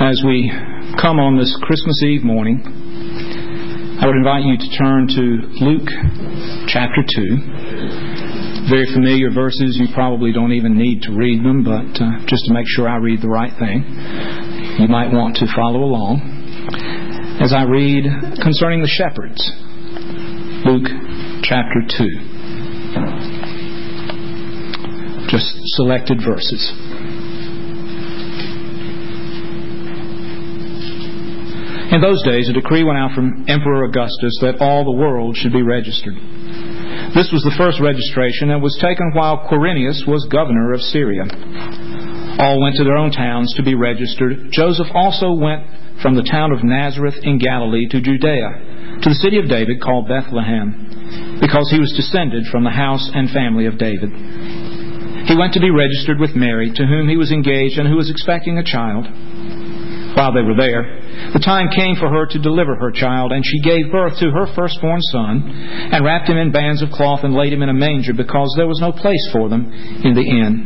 As we come on this Christmas Eve morning, I would invite you to turn to Luke chapter 2. Very familiar verses. You probably don't even need to read them, but just to make sure I read the right thing, you might want to follow along as I read concerning the shepherds. Luke chapter 2. Just selected verses. In those days, a decree went out from Emperor Augustus that all the world should be registered. This was the first registration and was taken while Quirinius was governor of Syria. All went to their own towns to be registered. Joseph also went from the town of Nazareth in Galilee to Judea, to the city of David called Bethlehem, because he was descended from the house and family of David. He went to be registered with Mary, to whom he was engaged and who was expecting a child. While they were there, the time came for her to deliver her child, and she gave birth to her firstborn son, and wrapped him in bands of cloth and laid him in a manger, because there was no place for them in the inn.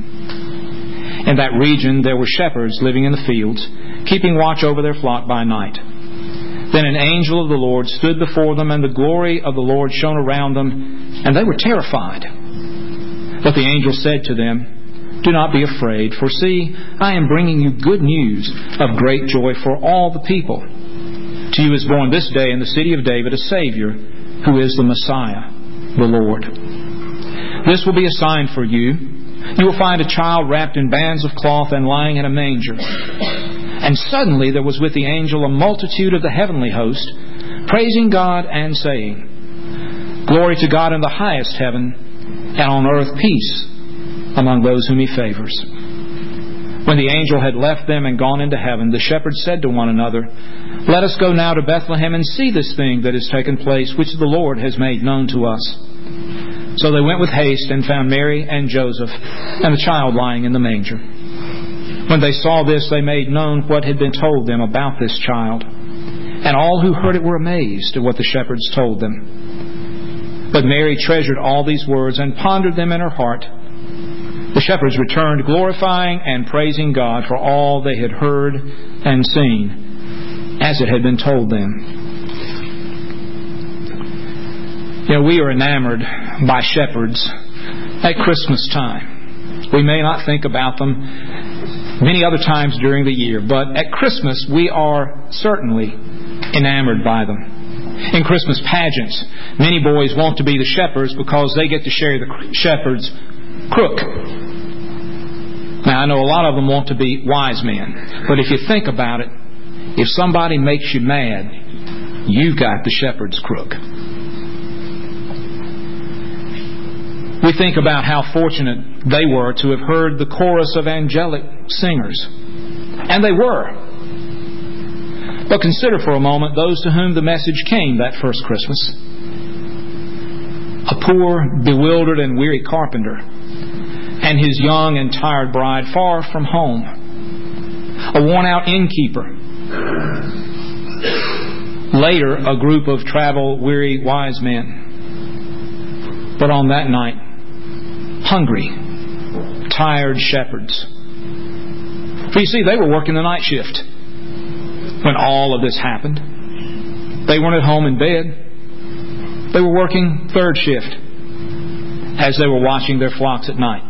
In that region there were shepherds living in the fields, keeping watch over their flock by night. Then an angel of the Lord stood before them, and the glory of the Lord shone around them, and they were terrified. But the angel said to them, "Do not be afraid, for see, I am bringing you good news of great joy for all the people. To you is born this day in the city of David a Savior, who is the Messiah, the Lord. This will be a sign for you. You will find a child wrapped in bands of cloth and lying in a manger." And suddenly there was with the angel a multitude of the heavenly host, praising God and saying, "Glory to God in the highest heaven, and on earth peace among those whom He favors." When the angel had left them and gone into heaven, the shepherds said to one another, "Let us go now to Bethlehem and see this thing that has taken place, which the Lord has made known to us." So they went with haste and found Mary and Joseph and the child lying in the manger. When they saw this, they made known what had been told them about this child. And all who heard it were amazed at what the shepherds told them. But Mary treasured all these words and pondered them in her heart. The shepherds returned, glorifying and praising God for all they had heard and seen, as it had been told them. We are enamored by shepherds at Christmas time. We may not think about them many other times during the year, but at Christmas we are certainly enamored by them. In Christmas pageants, many boys want to be the shepherds because they get to share the shepherd's crook. Now, I know a lot of them want to be wise men, but if you think about it, if somebody makes you mad, you've got the shepherd's crook. We think about how fortunate they were to have heard the chorus of angelic singers. And they were. But consider for a moment those to whom the message came that first Christmas. A poor, bewildered, and weary carpenter, and his young and tired bride far from home. A worn-out innkeeper. Later, a group of travel-weary wise men. But on that night, hungry, tired shepherds. For you see, they were working the night shift when all of this happened. They weren't at home in bed. They were working third shift as they were watching their flocks at night.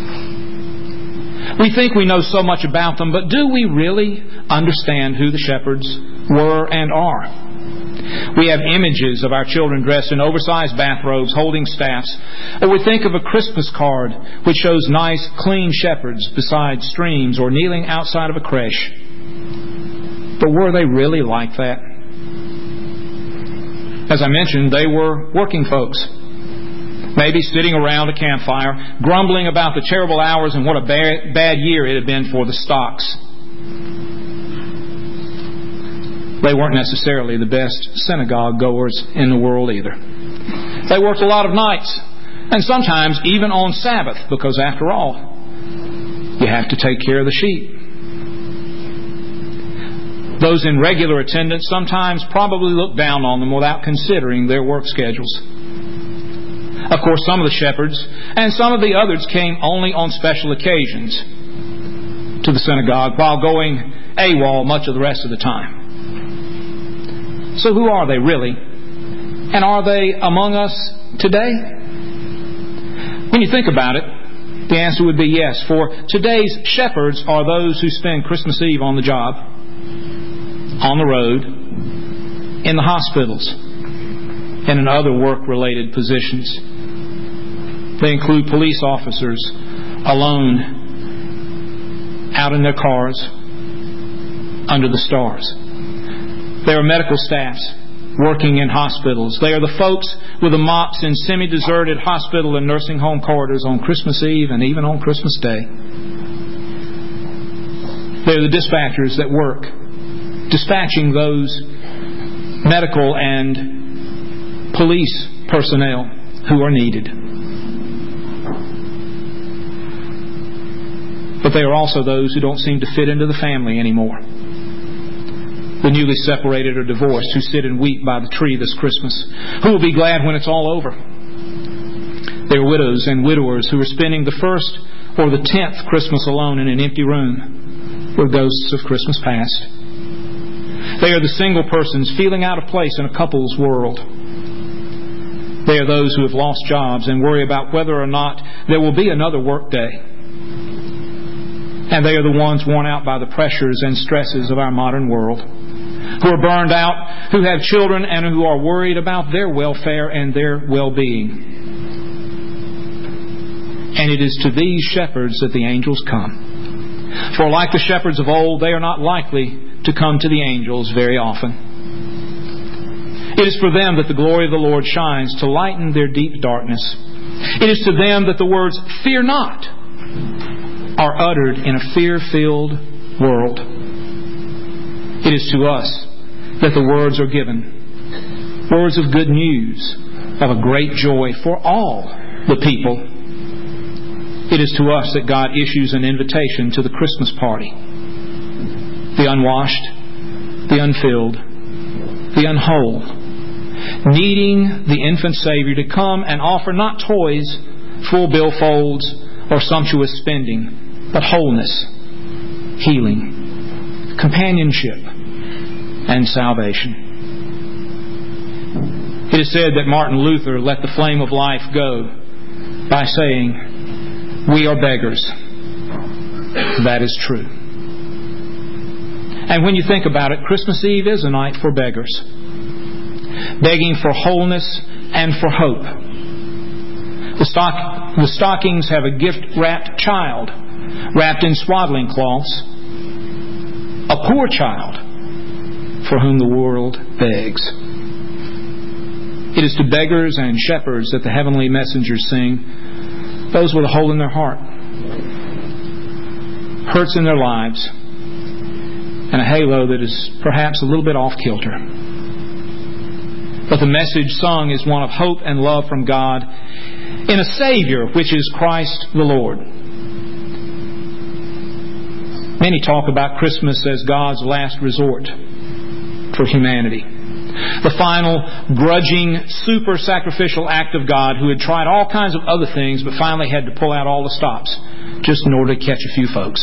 We think we know so much about them, but do we really understand who the shepherds were and are? We have images of our children dressed in oversized bathrobes, holding staffs. Or we think of a Christmas card which shows nice, clean shepherds beside streams or kneeling outside of a creche. But were they really like that? As I mentioned, they were working folks. Maybe sitting around a campfire, grumbling about the terrible hours and what a bad year it had been for the stocks. They weren't necessarily the best synagogue goers in the world either. They worked a lot of nights, and sometimes even on Sabbath, because after all, you have to take care of the sheep. Those in regular attendance sometimes probably looked down on them without considering their work schedules. Of course, some of the shepherds and some of the others came only on special occasions to the synagogue, while going AWOL much of the rest of the time. So who are they really? And are they among us today? When you think about it, the answer would be yes. For today's shepherds are those who spend Christmas Eve on the job, on the road, in the hospitals, and in other work-related positions. They include police officers alone, out in their cars, under the stars. They are medical staffs working in hospitals. They are the folks with the mops in semi-deserted hospital and nursing home corridors on Christmas Eve and even on Christmas Day. They are the dispatchers that work, dispatching those medical and police personnel who are needed. But they are also those who don't seem to fit into the family anymore. The newly separated or divorced who sit and weep by the tree this Christmas, who will be glad when it's all over. They are widows and widowers who are spending the first or the 10th Christmas alone in an empty room where ghosts of Christmas past. They are the single persons feeling out of place in a couple's world. They are those who have lost jobs and worry about whether or not there will be another work day. And they are the ones worn out by the pressures and stresses of our modern world, who are burned out, who have children, and who are worried about their welfare and their well-being. And it is to these shepherds that the angels come. For like the shepherds of old, they are not likely to come to the angels very often. It is for them that the glory of the Lord shines to lighten their deep darkness. It is to them that the words, "Fear not," are uttered in a fear-filled world. It is to us that the words are given. Words of good news, of a great joy for all the people. It is to us that God issues an invitation to the Christmas party. The unwashed, the unfilled, the unwhole, needing the infant Savior to come and offer not toys, full billfolds, or sumptuous spending, but wholeness, healing, companionship, and salvation. It is said that Martin Luther let the flame of life go by saying, "We are beggars." That is true. And when you think about it, Christmas Eve is a night for beggars, begging for wholeness and for hope. The stockings have a gift-wrapped child, wrapped in swaddling cloths, a poor child for whom the world begs. It is to beggars and shepherds that the heavenly messengers sing, those with a hole in their heart, hurts in their lives, and a halo that is perhaps a little bit off-kilter. But the message sung is one of hope and love from God in a Savior, which is Christ the Lord. Many talk about Christmas as God's last resort for humanity. The final, grudging, super-sacrificial act of God who had tried all kinds of other things but finally had to pull out all the stops just in order to catch a few folks.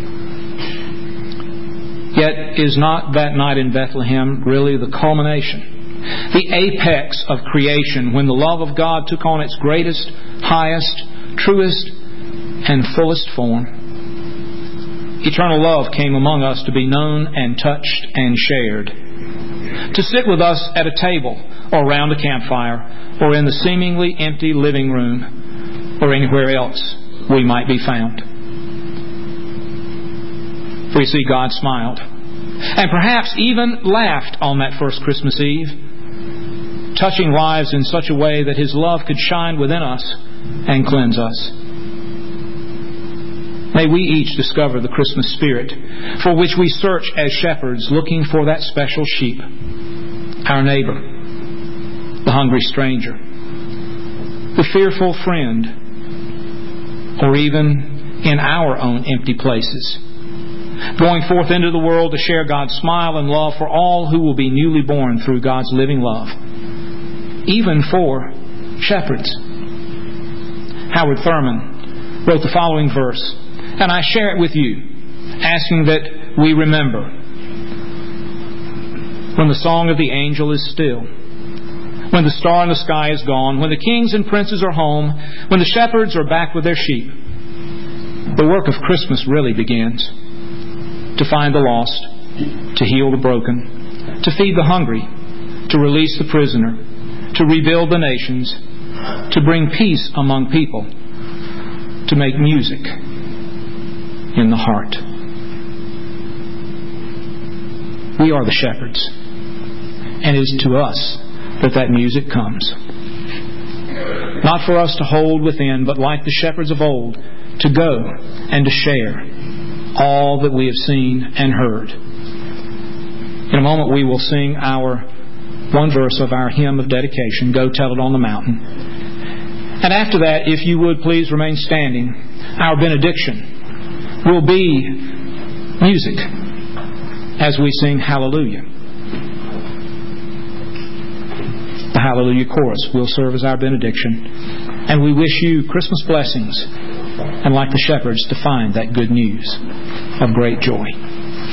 Yet is not that night in Bethlehem really the culmination, the apex of creation, when the love of God took on its greatest, highest, truest, and fullest form? Eternal love came among us to be known and touched and shared, to sit with us at a table or around a campfire or in the seemingly empty living room or anywhere else we might be found. For you see, God smiled and perhaps even laughed on that first Christmas Eve, touching lives in such a way that His love could shine within us and cleanse us. May we each discover the Christmas spirit for which we search as shepherds looking for that special sheep, our neighbor, the hungry stranger, the fearful friend, or even in our own empty places, going forth into the world to share God's smile and love for all who will be newly born through God's living love, even for shepherds. Howard Thurman wrote the following verse, and I share it with you, asking that we remember. When the song of the angel is still, when the star in the sky is gone, when the kings and princes are home, when the shepherds are back with their sheep, the work of Christmas really begins. To find the lost, to heal the broken, to feed the hungry, to release the prisoner, to rebuild the nations, to bring peace among people, to make music in the heart. We are the shepherds, and it is to us that music comes. Not for us to hold within, but like the shepherds of old, to go and to share all that we have seen and heard. In a moment we will sing our one verse of our hymn of dedication, Go Tell It on the Mountain. And after that, if you would please remain standing, our benediction will be music as we sing Hallelujah. The Hallelujah chorus will serve as our benediction. And we wish you Christmas blessings, and like the shepherds, to find that good news of great joy.